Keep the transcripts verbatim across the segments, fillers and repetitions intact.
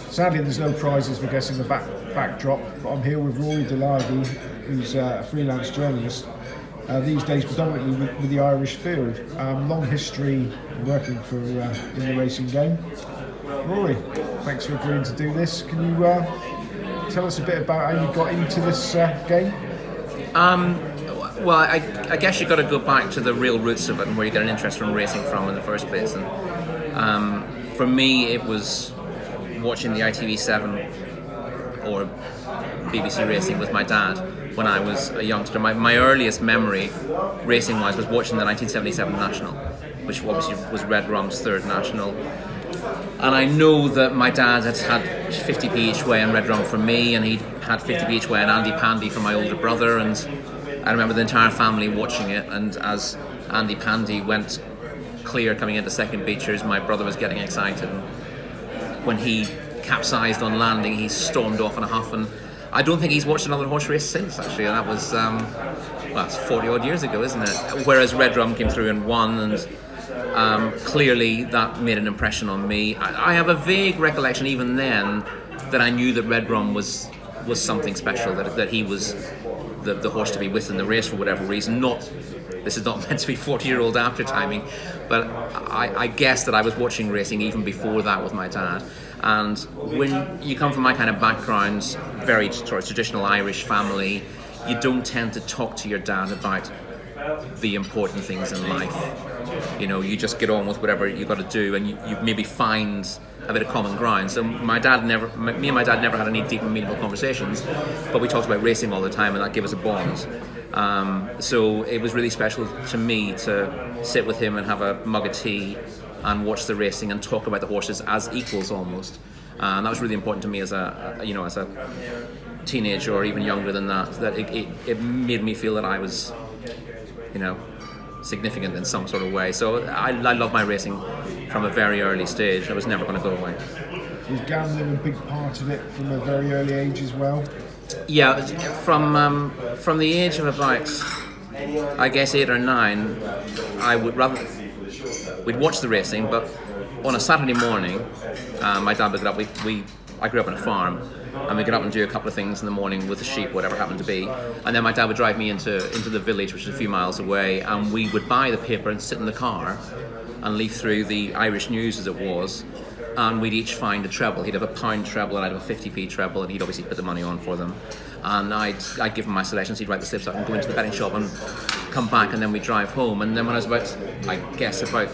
Sadly, there's no prizes for guessing the back backdrop, but I'm here with Rory Delargy, who's uh, a freelance journalist, uh, these days predominantly with, with the Irish field. Um, long history working for uh, in the racing game. Rory, thanks for agreeing to do this. Can you uh, tell us a bit about how you got into this uh, game? Um, well, I, I guess you've got to go back to the real roots of it and where you get an interest from racing from in the first place. And um, for me, it was watching the I T V seven or B B C Racing with my dad when I was a youngster. My, my earliest memory, racing-wise, was watching the nineteen seventy-seven National, which obviously was Red Rum's third National. And I know that my dad had had fifty p each way in Red Rum for me, and he had fifty p each way in Andy Pandy for my older brother. And I remember the entire family watching it, and as Andy Pandy went clear coming into second beachers, my brother was getting excited. When he capsized on landing, he stormed off in a huff, and I don't think he's watched another horse race since, actually. And that was, um, well, it's forty odd years ago, isn't it? Whereas Red Rum came through and won, and um, clearly that made an impression on me. I, I have a vague recollection even then that I knew that Red Rum was was something special, that that he was the, the horse to be with in the race for whatever reason. Not, this is not meant to be forty-year-old after timing, but I, I guess that I was watching racing even before that with my dad. And when you come from my kind of background, very sort of traditional Irish family, you don't tend to talk to your dad about the important things in life. You know, you just get on with whatever you got to do, and you, you maybe find a bit of common ground. So my dad never, me and my dad never had any deep and meaningful conversations, but we talked about racing all the time, and that gave us a bond. Um, so it was really special to me to sit with him and have a mug of tea and watch the racing and talk about the horses as equals almost. Uh, and that was really important to me as a, you know, as a teenager or even younger than that. That it, it, it made me feel that I was, you know, significant in some sort of way. So I, I love my racing from a very early stage. I was never going to go away. Was gambling a big part of it from a very early age as well? Yeah, from um, from the age of about, I guess, eight or nine, I would rather, we'd watch the racing, but on a Saturday morning, uh, my dad would get up, we, we, I grew up on a farm, and we'd get up and do a couple of things in the morning with the sheep, whatever it happened to be, and then my dad would drive me into, into the village, which is a few miles away, and we would buy the paper and sit in the car and leaf through the Irish News as it was, and we'd each find a treble. He'd have a pound treble and I'd have a fifty p treble, and he'd obviously put the money on for them. And I'd, I'd give him my selections, he'd write the slips up and go into the betting shop and come back, and then we'd drive home. And then when I was about, I guess about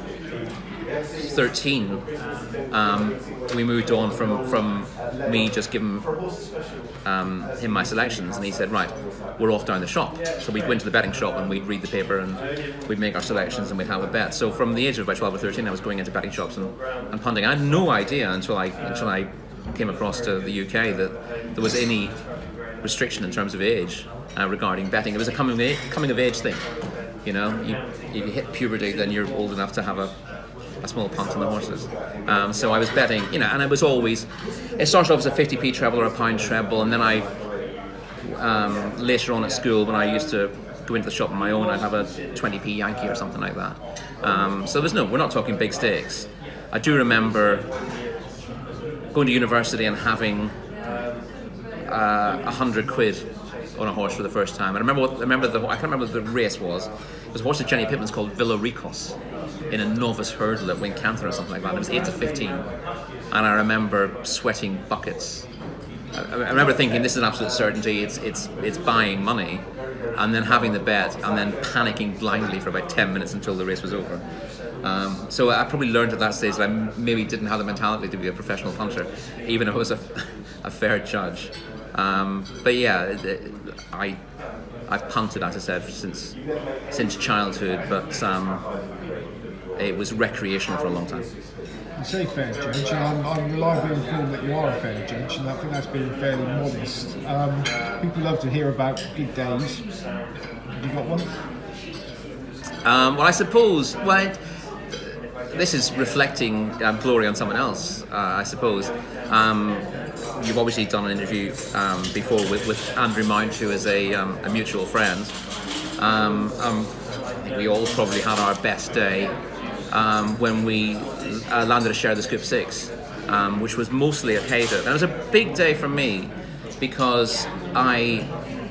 thirteen, um, we moved on from, from me just giving um, him my selections, and he said, right, we're off down the shop. So we'd go into the betting shop and we'd read the paper and we'd make our selections and we'd have a bet. So from the age of about twelve or thirteen, I was going into betting shops and, and punting. I had no idea until I until I came across to the U K that there was any restriction in terms of age uh, regarding betting. It was a coming of age, coming of age thing. You know, you, you hit puberty, then you're old enough to have a a small punt on the horses. Um, so I was betting, you know, and it was always, it started off as a fifty p treble or a pound treble, and then I, um, later on at school, when I used to go into the shop on my own, I'd have a twenty p Yankee or something like that. Um, so there's no, we're not talking big stakes. I do remember going to university and having uh, a hundred quid on a horse for the first time. I remember what, I remember the, I can't remember what the race was. It was a horse that Jenny Pittman's called Villa Ricos in a novice hurdle at Wincanton or something like that. It was eight to fifteen, and I remember sweating buckets. I, I remember thinking, this is an absolute certainty, it's it's it's buying money, and then having the bet, and then panicking blindly for about ten minutes until the race was over. Um, so I probably learned at that stage that I maybe didn't have the mentality to be a professional punter, even if I was a, a fair judge. Um, but yeah, I I've punted, as I said, since since childhood, but um, it was recreational for a long time. You say fair judge, and I'm, I'm reliably informed that you are a fair judge, and I think that's been fairly modest. Um, people love to hear about good days. Have you got one? Um, well, I suppose, well, it, this is reflecting um, glory on someone else, uh, I suppose. Um, you've obviously done an interview um, before with, with Andrew Mount, who is a, um, a mutual friend. Um, um, I think we all probably had our best day um, when we uh, landed a share of the Scoop Six. um, which was mostly at Haydock. And it was a big day for me because I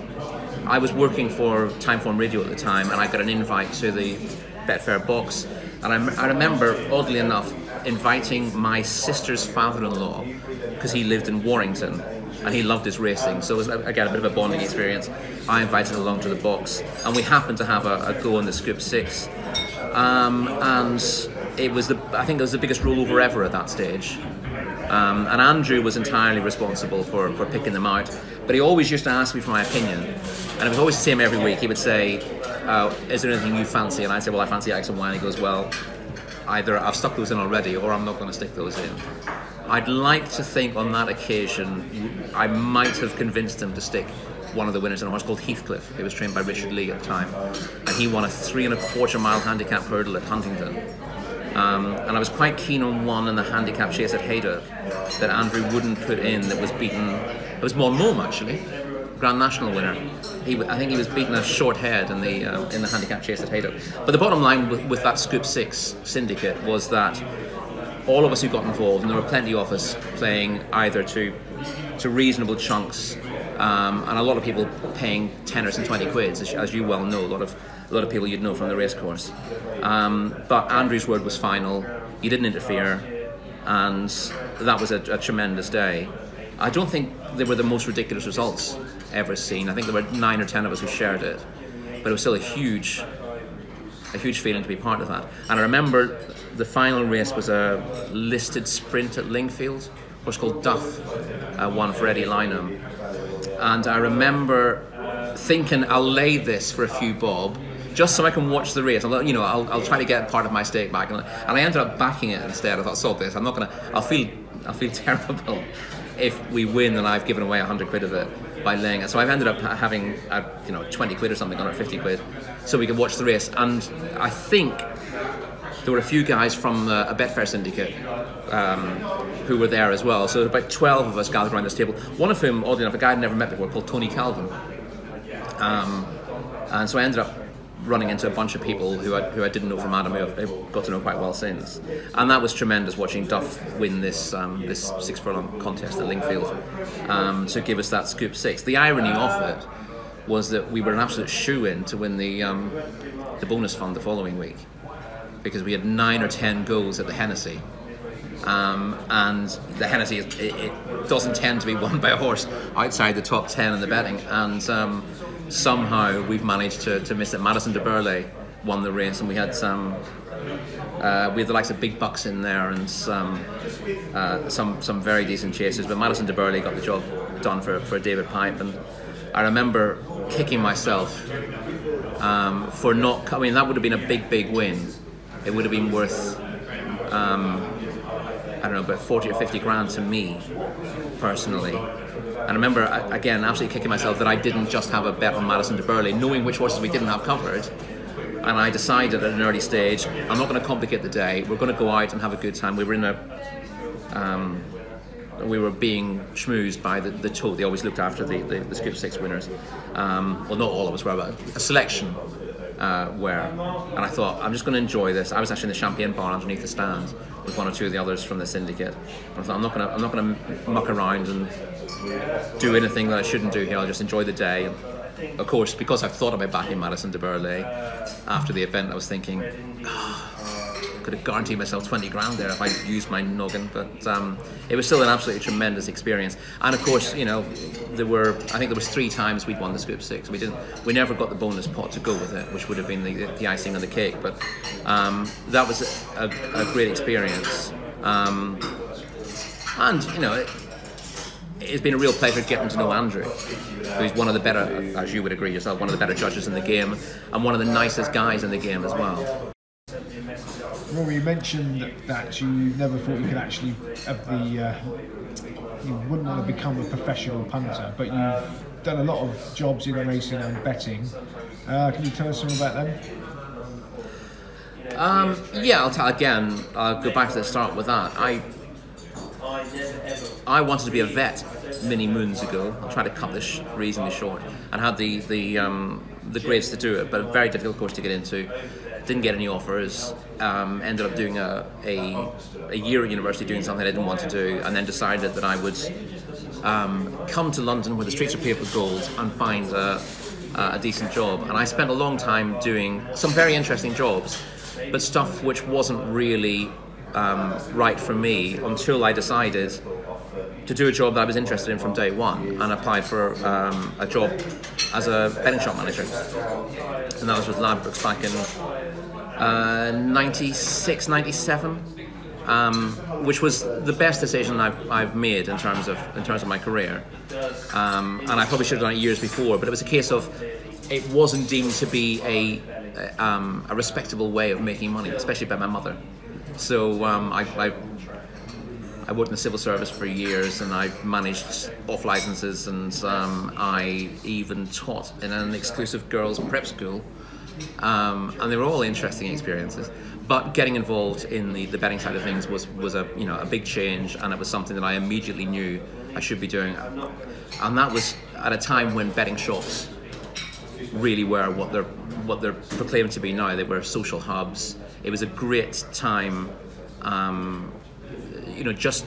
I was working for Timeform Radio at the time, and I got an invite to the Betfair box. And I, I remember, oddly enough, inviting my sister's father-in-law, because he lived in Warrington and he loved his racing, so it was again a bit of a bonding experience. I invited him along to the box, and we happened to have a, a go in the Scoop Six, um, and it was the I think it was the biggest rollover ever at that stage. Um, and Andrew was entirely responsible for, for picking them out, but he always used to ask me for my opinion, and it was always the same every week. He would say, uh, "Is there anything you fancy?" And I'd say, "Well, I fancy X and Y." And he goes, "Well, either I've stuck those in already, or I'm not going to stick those in." I'd like to think on that occasion I might have convinced him to stick one of the winners in a horse called Heathcliff. He was trained by Richard Lee at the time, and he won a three and a quarter mile handicap hurdle at Huntingdon. Um, and I was quite keen on one in the handicap chase at Haydock that Andrew wouldn't put in. That was beaten. It was Monmouth actually, Grand National winner. He, I think he was beaten a short head in the uh, in the handicap chase at Haydock. But the bottom line with, with that Scoop Six syndicate was that all of us who got involved, and there were plenty of us playing either to to reasonable chunks, um, and a lot of people paying tenors and twenty quids, as, as you well know. A lot of a lot of people you'd know from the racecourse. Um, but Andrew's word was final. He didn't interfere, and that was a, a tremendous day. I don't think they were the most ridiculous results ever seen. I think there were nine or ten of us who shared it, but it was still a huge, a huge feeling to be part of that. And I remember the final race was a listed sprint at Lingfield, a horse called Duff, uh, one for Eddie Lynham. And I remember thinking, I'll lay this for a few bob, just so I can watch the race. I'll, you know, I'll, I'll try to get part of my stake back. And I ended up backing it instead. I thought, sod this. I'm not gonna. I'll feel. I'll feel terrible if we win and I've given away a hundred quid of it by laying it. So I've ended up having, uh, you know, twenty quid or something on it, fifty quid, so we could watch the race. And I think there were a few guys from the, a Betfair syndicate um, who were there as well. So about twelve of us gathered around this table. One of whom, oddly enough, a guy I'd never met before called Tony Calvin. Um, and so I ended up running into a bunch of people who I, who I didn't know from Adam, who I've got to know quite well since. And that was tremendous, watching Duff win this um, this six furlong contest at Lingfield um, to give us that Scoop Six. The irony of it was that we were an absolute shoe-in to win the um, the bonus fund the following week, because we had nine or ten goals at the Hennessy. Um, and the Hennessy, it, it doesn't tend to be won by a horse outside the top ten in the betting, and um, somehow we've managed to, to miss it. Madison de Burley won the race, and we had some uh, we had the likes of Big Bucks in there, and some uh, some some very decent chasers, but Madison de Burley got the job done for, for David Pipe. And I remember kicking myself um, for not, I mean, that would have been a big big win. It would have been worth um, I don't know, about forty or fifty grand to me personally. And I remember, again, absolutely kicking myself that I didn't just have a bet on Madison de Burley, knowing which horses we didn't have covered. And I decided at an early stage, I'm not going to complicate the day. We're going to go out and have a good time. We were in a, um, we were being schmoozed by the, the tote. They always looked after the, the, the Scoop Six winners. Um, well, not all of us were, but a selection uh, were. And I thought, I'm just going to enjoy this. I was actually in the Champagne bar underneath the stand with one or two of the others from the syndicate. And I thought, I'm not going to, I'm not going to muck around and do anything that I shouldn't do here. I'll just enjoy the day. And of course, because I've thought about backing Madison de Burley after the event, I was thinking, oh, could have guaranteed myself twenty grand there if I used my noggin. But um, it was still an absolutely tremendous experience. And of course, you know, there were, I think there was three times we'd won the Scoop Six. We didn't, we never got the bonus pot to go with it, which would have been the, the icing on the cake. But um, that was a, a, a great experience. Um, and you know. It, It's been a real pleasure getting to know Andrew, who's one of the better, as you would agree yourself, one of the better judges in the game, and one of the nicest guys in the game as well. Rory, you mentioned that you never thought you could actually have the, uh, you wouldn't want to become a professional punter, but you've done a lot of jobs in racing and betting. Uh, can you tell us some about them? Um, yeah, I'll tell again. I'll go back to the start with that. I. I wanted to be a vet many moons ago. I'll try to cut this reasonably short, and had the the um, the grades to do it, but a very difficult course to get into. didn't get any offers, um, ended up doing a, a, a year at university doing something I didn't want to do, and then decided that I would um, come to London where the streets are paved with gold and find a, a decent job. And I spent a long time doing some very interesting jobs, but stuff which wasn't really um, right for me until I decided to do a job that I was interested in from day one, and applied for um, a job as a betting shop manager. And that was with Ladbrokes back in uh, ninety-six, ninety-seven, um, which was the best decision I've, I've made in terms of in terms of my career. Um, and I probably should have done it years before, but it was a case of it wasn't deemed to be a a, um, a respectable way of making money, especially by my mother. So um, I, I I worked in the civil service for years, and I managed off licenses, and um, I even taught in an exclusive girls' prep school, um, and they were all interesting experiences. But getting involved in the, the betting side of things was, was a you know a big change, and it was something that I immediately knew I should be doing, and that was at a time when betting shops really were what they're what they're proclaimed to be now. They were social hubs. It was a great time. Um, You know, just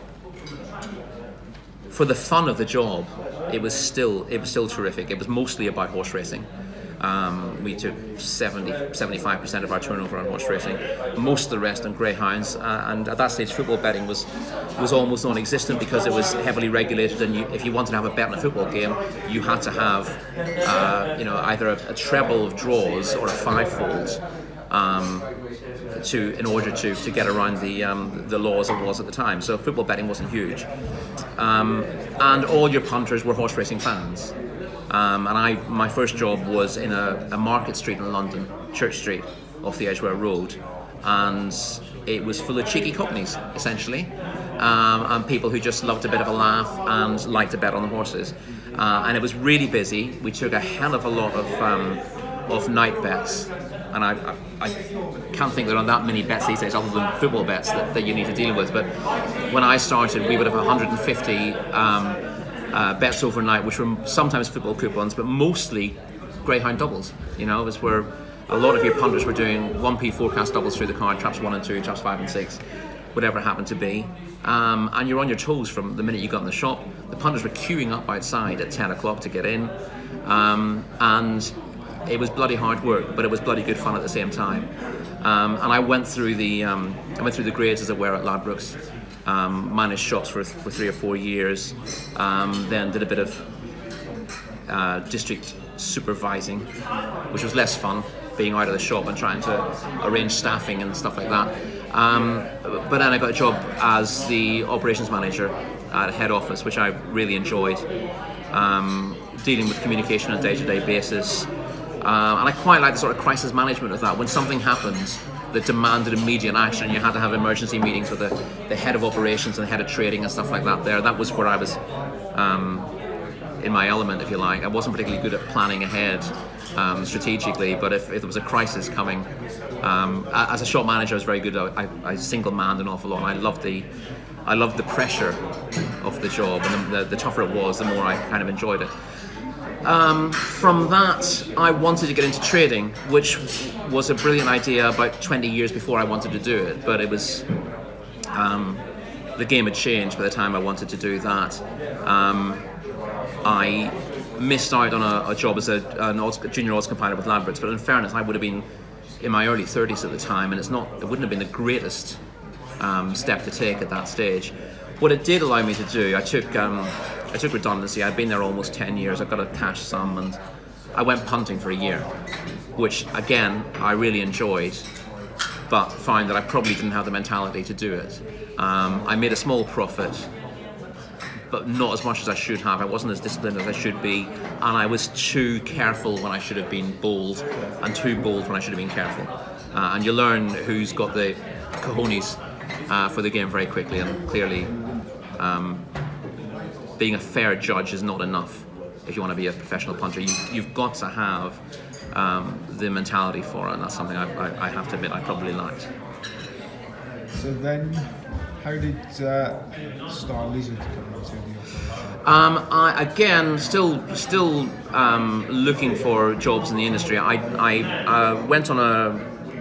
for the fun of the job, it was still it was still terrific. It was mostly about horse racing. Um, we took seventy, seventy-five percent of our turnover on horse racing, most of the rest on greyhounds. Uh, and at that stage, football betting was was almost non-existent because it was heavily regulated. And you, if you wanted to have a bet in a football game, you had to have uh, you know either a, a treble of draws or a fivefold. Um, to in order to, to get around the um, the laws it was at the time. So football betting wasn't huge, um, and all your punters were horse racing fans. Um, and I my first job was in a, a market street in London, Church Street, off the Edgware Road, and it was full of cheeky cockneys essentially, um, and people who just loved a bit of a laugh and liked to bet on the horses. Uh, and it was really busy. We took a hell of a lot of um, of night bets. And I, I, I can't think there are that many bets these days other than football bets that, that you need to deal with. But when I started, we would have one hundred fifty um, uh, bets overnight, which were sometimes football coupons, but mostly greyhound doubles. You know, it was where a lot of your punters were doing one p forecast doubles through the card, traps one and two, traps five and six, whatever it happened to be. Um, and you're on your toes from the minute you got in the shop. The punters were queuing up outside at ten o'clock to get in. Um, and it was bloody hard work, but it was bloody good fun at the same time. Um, and I went through the um, I went through the grades as it were at Ladbrokes. Um, managed shops for for three or four years. Um, then did a bit of uh, district supervising, which was less fun, being out of the shop and trying to arrange staffing and stuff like that. Um, but then I got a job as the operations manager at head office, which I really enjoyed. Um, dealing with communication on a day-to-day basis. Uh, and I quite like the sort of crisis management of that. When something happened that demanded immediate action, you had to have emergency meetings with the, the head of operations and the head of trading and stuff like that there. That was where I was um, in my element, if you like. I wasn't particularly good at planning ahead um, strategically, but if, if there was a crisis coming, um, as a shop manager, I was very good. I, I single-manned an awful lot. I loved the I loved the pressure of the job, and the, the tougher it was, the more I kind of enjoyed it. Um, from that, I wanted to get into trading, which was a brilliant idea about twenty years before I wanted to do it. But it was um, the game had changed by the time I wanted to do that. Um, I missed out on a, a job as a an odds, junior odds compiler with Ladbrokes. But in fairness, I would have been in my early thirties at the time, and it's not. It wouldn't have been the greatest um, step to take at that stage. What it did allow me to do, I took. Um, I took redundancy. I'd been there almost ten years. I got a cash sum, and I went punting for a year, which again I really enjoyed, but found that I probably didn't have the mentality to do it. Um, I made a small profit, but not as much as I should have. I wasn't as disciplined as I should be, and I was too careful when I should have been bold, and too bold when I should have been careful. Uh, and you learn who's got the cojones uh, for the game very quickly, and clearly. Um, Being a fair judge is not enough if you want to be a professional punter. You, you've got to have um, the mentality for it, and that's something I, I, I have to admit I probably lacked. So then, how did uh, Star Lizard come into the operation? Um, I, again, still still um, looking for jobs in the industry. I, I uh, went on a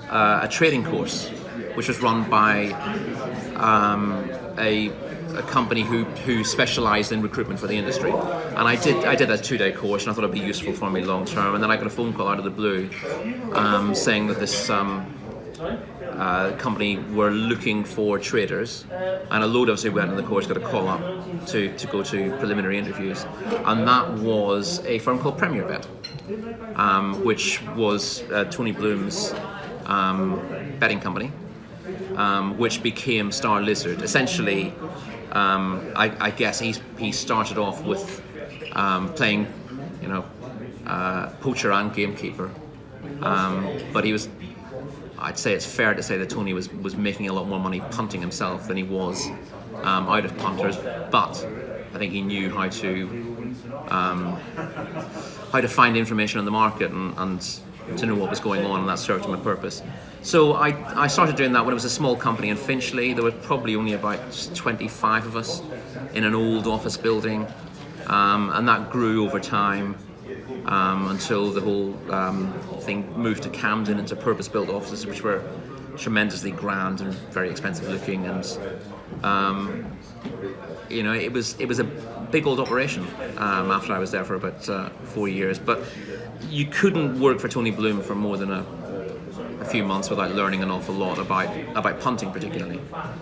uh, a trading course, which was run by um, a, a company who, who specialised in recruitment for the industry. And I did I did that two-day course, and I thought it'd be useful for me long term. And then I got a phone call out of the blue um, saying that this um, uh, company were looking for traders, and a load of us who went on the course got a call up to, to go to preliminary interviews. And that was a firm called Premier Bet, um, which was uh, Tony Bloom's um, betting company, um, which became Star Lizard. Essentially, um, I, I guess he he started off with um, playing, you know, uh, poacher and gamekeeper, um, but he was. I'd say it's fair to say that Tony was, was making a lot more money punting himself than he was um, out of punters, but I think he knew how to um, how to find information on the market and, and to know what was going on, and that served him a purpose. So I, I started doing that when it was a small company in Finchley. There were probably only about twenty-five of us in an old office building, um, and that grew over time. Um, until the whole um, thing moved to Camden into purpose-built offices, which were tremendously grand and very expensive looking, and um, you know, it was it was a big old operation um, after I was there for about uh, four years. But you couldn't work for Tony Bloom for more than a, a few months without learning an awful lot about about punting, particularly.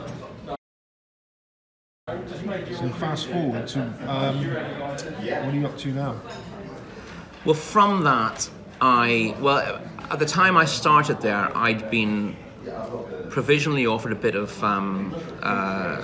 So fast forward to um, what are you up to now? Well, from that, I, well, at the time I started there, I'd been provisionally offered a bit of um, uh,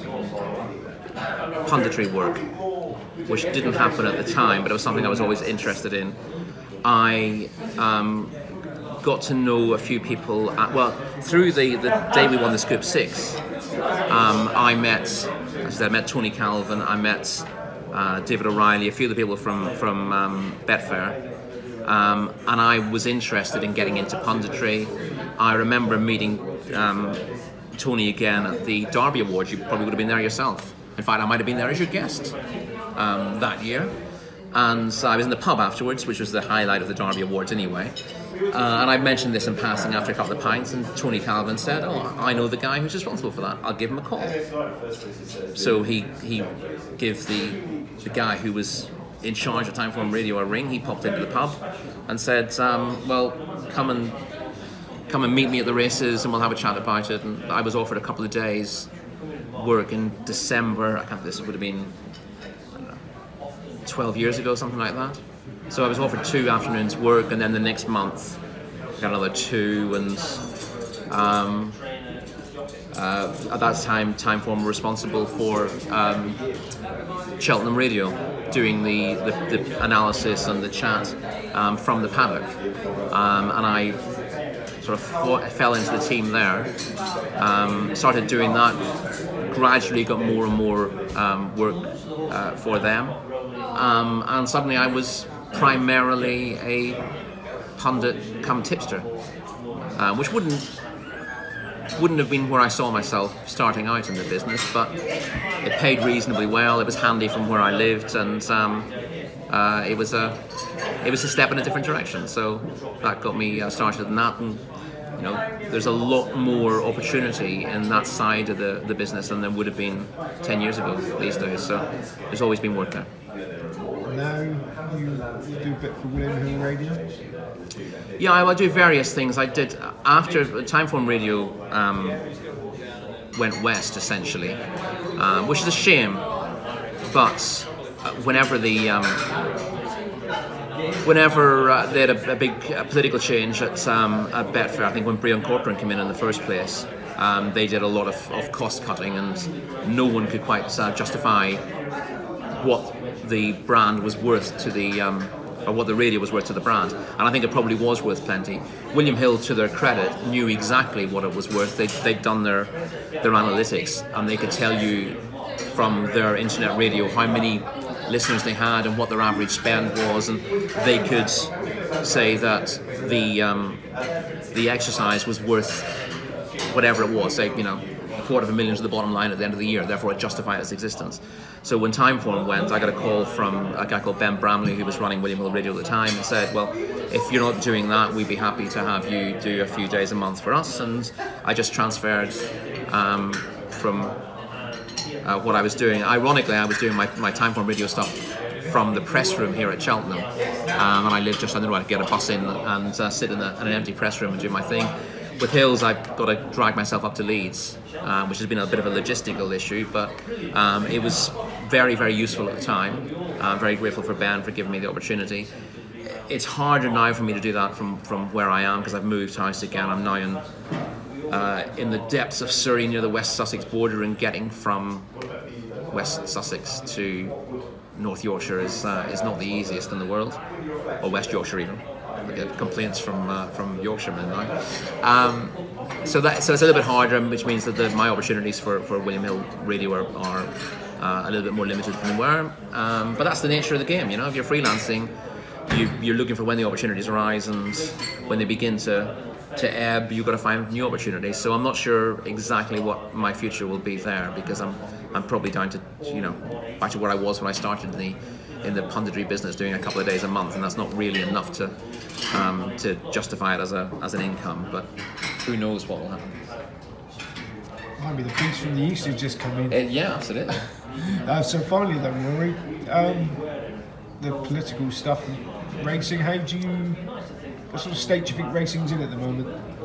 punditry work, which didn't happen at the time, but it was something I was always interested in. I um, got to know a few people, at, well, through the, the day we won the Scoop Six, um, I met, as I said, I met Tony Calvin, I met uh, David O'Reilly, a few of the people from, from um, Betfair. Um, and I was interested in getting into punditry. I remember meeting um, Tony again at the Derby Awards. You probably would have been there yourself. In fact, I might have been there as your guest um, that year. And so I was in the pub afterwards, which was the highlight of the Derby Awards anyway. Uh, and I mentioned this in passing after a couple of pints, and Tony Calvin said, "Oh, I know the guy who's responsible for that. I'll give him a call." So he he gave the the guy who was in charge of Timeform Radio a ring. He popped into the pub and said, um, well, come and come and meet me at the races and we'll have a chat about it. And I was offered a couple of days work in December. I can't, this would have been, I don't know, twelve years ago, something like that. So I was offered two afternoons work, and then the next month I got another two, and um, uh, at that time Timeform were responsible for um, Cheltenham Radio, doing the, the, the analysis and the chat um, from the paddock, um, and I sort of fought, fell into the team there, um, started doing that, gradually got more and more um, work uh, for them, um, and suddenly I was primarily a pundit come tipster, uh, which wouldn't wouldn't have been where I saw myself starting out in the business, but it paid reasonably well. It was handy from where I lived, and um, uh, it was a it was a step in a different direction. So that got me uh, started in that, and you know, there's a lot more opportunity in that side of the, the business than there would have been ten years ago these days. So there's always been work there. Now you do a bit for William Hill Radio? Yeah, I, I do various things. I did, after Timeform Radio um, went west, essentially, um, which is a shame, but whenever the um, whenever uh, they had a, a big uh, political change at, um, at Betfair, I think when Brian Corcoran came in in the first place, um, they did a lot of, of cost cutting, and no one could quite uh, justify what the brand was worth to the um, or what the radio was worth to the brand, and I think it probably was worth plenty. William Hill, to their credit, knew exactly what it was worth. They, they'd done their their analytics, and they could tell you from their internet radio how many listeners they had and what their average spend was, and they could say that the um, the exercise was worth whatever it was, say, you know, quarter of a million to the bottom line at the end of the year, therefore it justified its existence. So when Timeform went, I got a call from a guy called Ben Bramley, who was running William Hill Radio at the time, and said, well, if you're not doing that, we'd be happy to have you do a few days a month for us. And I just transferred um, from uh, what I was doing. Ironically, I was doing my, my Timeform Radio stuff from the press room here at Cheltenham, um, and I lived just on the road. I could get a bus in and uh, sit in, the, in an empty press room and do my thing. With Hills, I've got to drag myself up to Leeds, um, which has been a bit of a logistical issue, but um, it was very, very useful at the time. I'm very grateful for Ben for giving me the opportunity. It's harder now for me to do that from, from where I am, because I've moved house again. I'm now in, uh, in the depths of Surrey near the West Sussex border, and getting from West Sussex to North Yorkshire is uh, is not the easiest in the world, or West Yorkshire even. I get complaints from uh, from Yorkshiremen now. Um, so that so it's a little bit harder, which means that the, my opportunities for, for William Hill Radio are, are uh, a little bit more limited than they were. Um, but that's the nature of the game, you know. If you're freelancing, you, you're looking for when the opportunities arise, and when they begin to to ebb, you've got to find new opportunities. So I'm not sure exactly what my future will be there, because I'm I'm probably down to, you know, back to where I was when I started in the in the punditry business, doing a couple of days a month, and that's not really enough to um, to justify it as a as an income. But who knows what will happen? Might be the beast from the east who's just come in. Uh, yeah, absolutely. uh, so finally, then, Rory, um, the political stuff, racing. How do you? What sort of state do you think racing's in at the moment?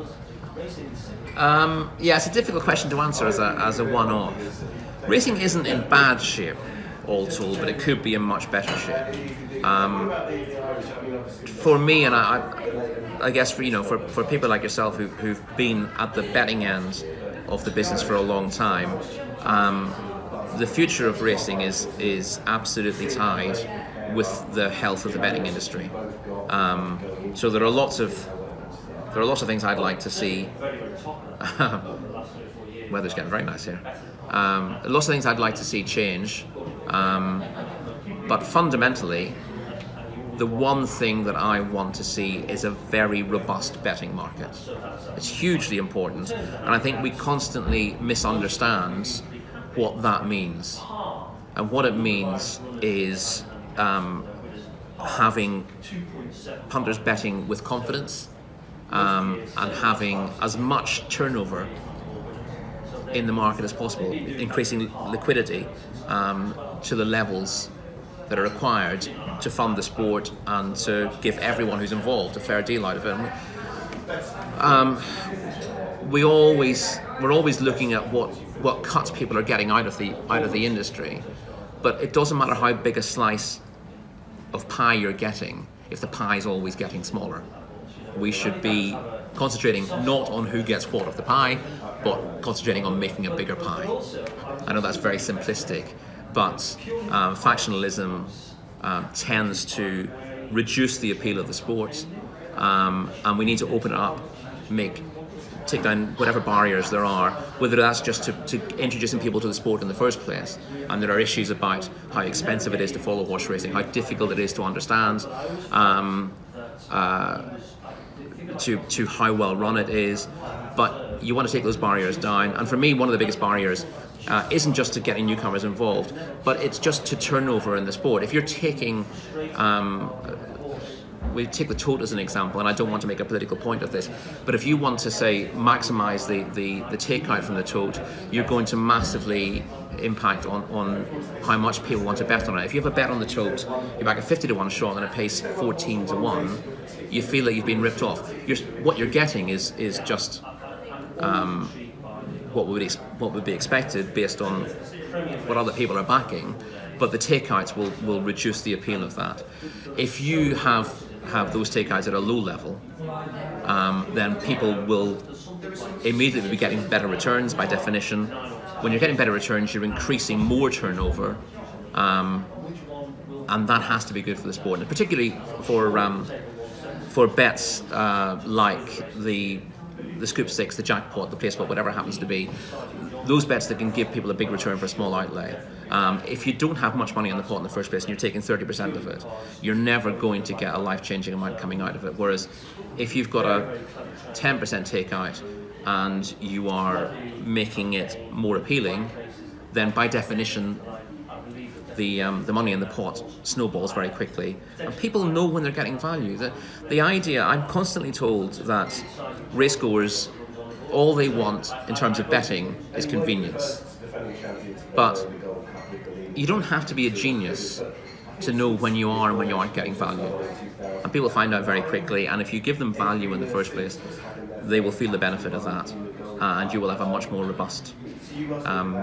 Um, yeah, it's a difficult question to answer as a as a one-off. Racing isn't in bad shape, all told, but it could be in much better shape. Um, for me, and I, I, I guess for you know, for, for people like yourself who, who've been at the betting end of the business for a long time, um, the future of racing is is absolutely tied with the health of the betting industry. Um, so there are lots of there are lots of things I'd like to see. Weather's getting very nice here. Um, lots of things I'd like to see change, um, but fundamentally, the one thing that I want to see is a very robust betting market. It's hugely important, and I think we constantly misunderstand what that means. And what it means is um, having punters betting with confidence, um, and having as much turnover in the market as possible, increasing liquidity um, to the levels that are required to fund the sport and to give everyone who's involved a fair deal out of it. Um, we always we're always looking at what, what cuts people are getting out of the out of the industry, but it doesn't matter how big a slice of pie you're getting if the pie is always getting smaller. We should be concentrating not on who gets what of the pie, but concentrating on making a bigger pie. I know that's very simplistic, but um, factionalism um, tends to reduce the appeal of the sport, um, and we need to open it up, make take down whatever barriers there are, whether that's just to, to introducing people to the sport in the first place. And there are issues about how expensive it is to follow horse racing, how difficult it is to understand, um, uh, to to how well run it is. But you want to take those barriers down. And for me, one of the biggest barriers uh, isn't just to getting newcomers involved, but it's just to turnover in the sport. If you're taking um, we take the tote as an example, and I don't want to make a political point of this, but if you want to say maximise the, the, the takeout from the tote, you're going to massively impact on, on how much people want to bet on it. If you have a bet on the tote, you're back a fifty to one shot and it pays fourteen to one, you feel that you've been ripped off. You're, what you're getting is is just um, what would ex- what would be expected based on what other people are backing, but the takeouts will, will reduce the appeal of that. If you have have those takeouts at a low level, um, then people will immediately be getting better returns by definition. When you're getting better returns, you're increasing more turnover, um, and that has to be good for the sport, and particularly for um, for bets uh, like the the scoop six, the jackpot, the placepot, whatever it happens to be. Those bets that can give people a big return for a small outlay. Um, if you don't have much money on the pot in the first place and you're taking thirty percent of it, you're never going to get a life-changing amount coming out of it. Whereas if you've got a ten percent takeout and you are making it more appealing, then by definition the um, the money in the pot snowballs very quickly, and people know when they're getting value. The, the idea, I'm constantly told that racegoers, all they want in terms of betting is convenience. But you don't have to be a genius to know when you are and when you aren't getting value. And people find out very quickly, and if you give them value in the first place, they will feel the benefit of that, uh, and you will have a much more robust um,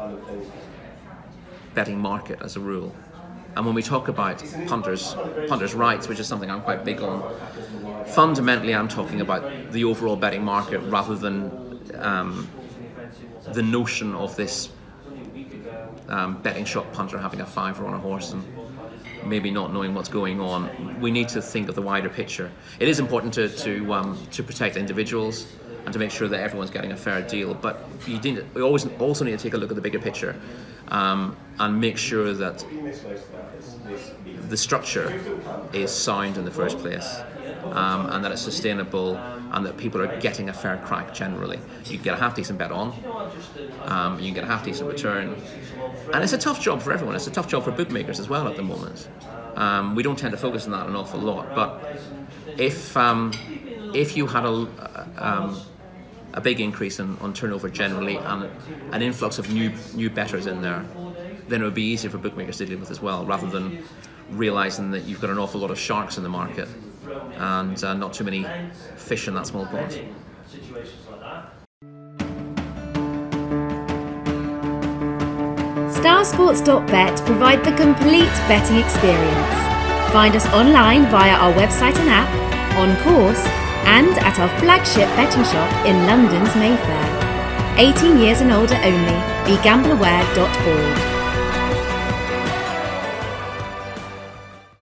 betting market as a rule. And when we talk about punters, punters' rights, which is something I'm quite big on, fundamentally I'm talking about the overall betting market rather than um, the notion of this um, betting shop punter having a fiver on a horse and maybe not knowing what's going on. We need to think of the wider picture. It is important to to, um, to protect individuals and to make sure that everyone's getting a fair deal, but you need, we always also need to take a look at the bigger picture um, and make sure that the structure is sound in the first place, um, and that it's sustainable, and that people are getting a fair crack generally. You can get a half-decent bet on, um, you can get a half-decent return, and it's a tough job for everyone. It's a tough job for bookmakers as well at the moment. Um, we don't tend to focus on that an awful lot, but if um, if you had a um, a big increase in, on turnover generally and an influx of new new bettors in there, then it would be easier for bookmakers to deal with as well, rather than realising that you've got an awful lot of sharks in the market and uh, not too many fish in that small pond. Starsports dot bet provide the complete betting experience. Find us online via our website and app, on course, and at our flagship betting shop in London's Mayfair. eighteen years and older only. Be gambler aware dot org.